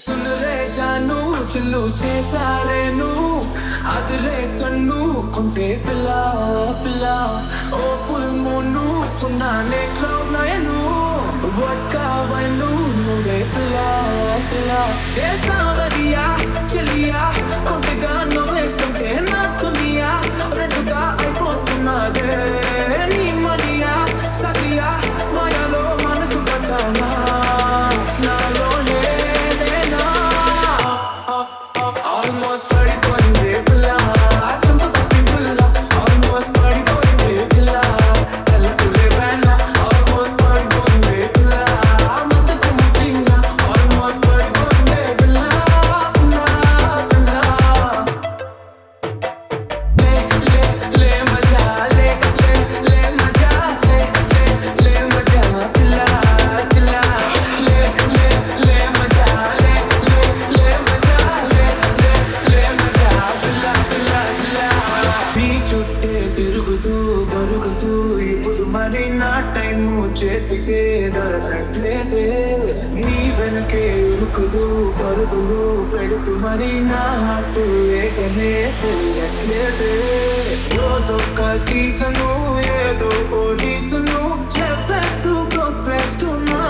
सुन ले जानू चिल्लू చేసాలే నువ్వు అదిరే కన్ను కొంటే పిల్ల పిల్ల ఓ ఫుల్ మూను సున్నానే క్లౌడ్ నైను వడ్కా వైను నువ్వే పిల్ల పిల్ల ఏ సావరియా చెలియా కొంటే గానో వేస్తుంటే నాకు నియా రెండుగా అయిపోతున్నదే నీ మరియా సఖియా మాయలో మనసు పడ్డానా నాలోనే almost party boy bella chumpa kutti bulla almost party boy bella kala tujhe bella almost party boy bella mat kumchinga almost party boy bella bella bella le maja le maja le maja bella chilla le maja le maja చుట్టే తిరుగుతూ పరుగుతూ ఇప్పుడు మరి నా time చేతికే దొరకట్లేదే నీ వెనకే ఉరుకులు పరుగులు పెడుతూ మరి నా హాటు ఏకనే తెలియట్లేదే రోజొక్క సీజను ఏదో ఓ రీజను చెప్పేస్తూ గొప్పేస్తున్నా